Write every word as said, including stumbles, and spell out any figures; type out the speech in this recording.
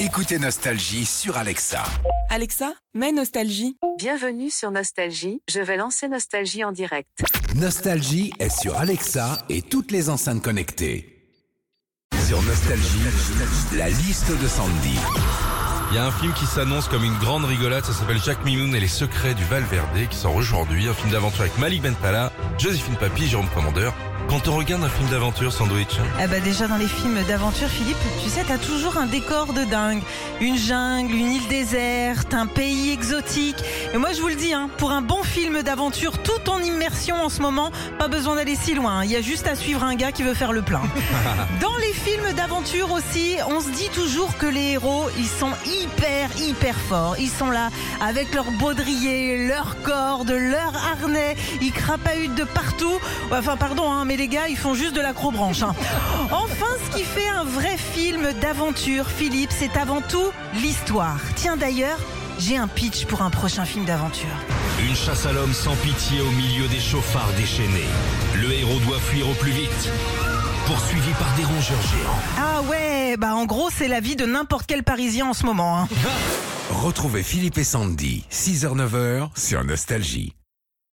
Écoutez Nostalgie sur Alexa. Alexa, mets Nostalgie. Bienvenue sur Nostalgie, je vais lancer Nostalgie en direct. Nostalgie est sur Alexa et toutes les enceintes connectées. Sur Nostalgie, la liste de Sandy. Il y a un film qui s'annonce comme une grande rigolade, ça s'appelle Jacques Mimoun et les secrets du Val Verde, qui sort aujourd'hui, un film d'aventure avec Malik Bentala, Joséphine Papy, Jérôme Commandeur. Quand on regarde un film d'aventure, Sandwich. Eh ben déjà dans les films d'aventure, Philippe, tu sais, t'as toujours un décor de dingue. Une jungle, une île déserte, un pays exotique. Et moi je vous le dis, hein, pour un bon film d'aventure, tout en immersion en ce moment, pas besoin d'aller si loin. Il y a juste à suivre un gars qui veut faire le plein. Dans les films d'aventure aussi, on se dit toujours que les héros, ils sont hyper, hyper forts. Ils sont là avec leur baudrier, leur corde, leur harnais. Ils crapahutent de partout. Enfin, pardon, hein, mais les gars, ils font juste de l'acrobranche. Hein. Enfin, ce qui fait un vrai film d'aventure, Philippe, c'est avant tout l'histoire. Tiens, d'ailleurs, j'ai un pitch pour un prochain film d'aventure. Une chasse à l'homme sans pitié au milieu des chauffards déchaînés. Le héros doit fuir au plus vite, poursuivi par des rongeurs géants. Ah ouais, bah en gros, c'est la vie de n'importe quel Parisien en ce moment. Hein. Retrouvez Philippe et Sandy, six heures neuf heures sur Nostalgie.